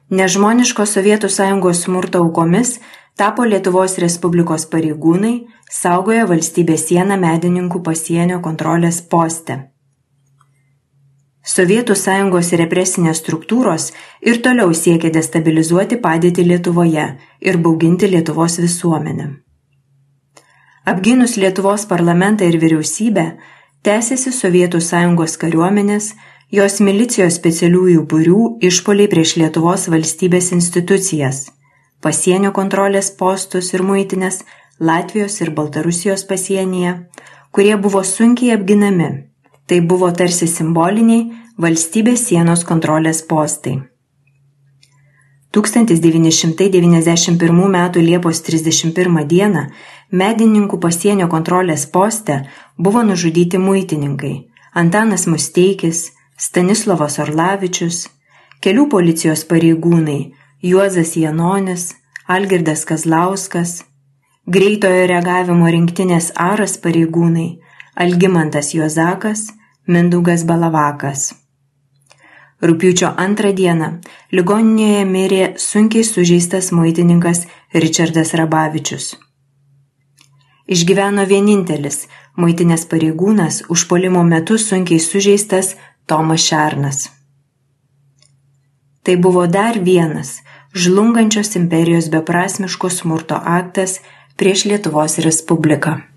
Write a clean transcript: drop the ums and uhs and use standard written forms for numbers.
Nežmoniško Sovietų Sąjungos smurto aukomis tapo Lietuvos Respublikos pareigūnai, saugoję valstybės sieną Medininkų pasienio kontrolės poste. Sovietų Sąjungos represinės struktūros ir toliau siekė destabilizuoti padėtį Lietuvoje ir bauginti Lietuvos visuomenę. Apgynus Lietuvos parlamentą ir vyriausybę, tęsėsi Sovietų Sąjungos kariuomenės, jos milicijos specialiųjų būrių išpoliai prieš Lietuvos valstybės institucijas, pasienio kontrolės postus ir muitinės Latvijos ir Baltarusijos pasienyje, kurie buvo sunkiai apginami. Tai buvo tarsi simboliniai valstybės sienos kontrolės postai. 1991 m. Liepos 31 d. Medininkų pasienio kontrolės poste buvo nužudyti muitininkai Antanas Musteikis, Stanislovas Orlavičius, kelių policijos pareigūnai Juozas Janonis, Algirdas Kazlauskas, greitojo reagavimo rinktinės Aras pareigūnai Algimantas Juozakas, Mindaugas Balavakas. Rugpjūčio 2 d. ligoninėje mirė sunkiai sužeistas muitininkas Ričardas Rabavičius. Išgyveno vienintelis muitinės pareigūnas užpuolimo metu sunkiai sužeistas Tomas Šernas. Tai buvo dar vienas žlungančios imperijos beprasmiško smurto aktas prieš Lietuvos Respubliką.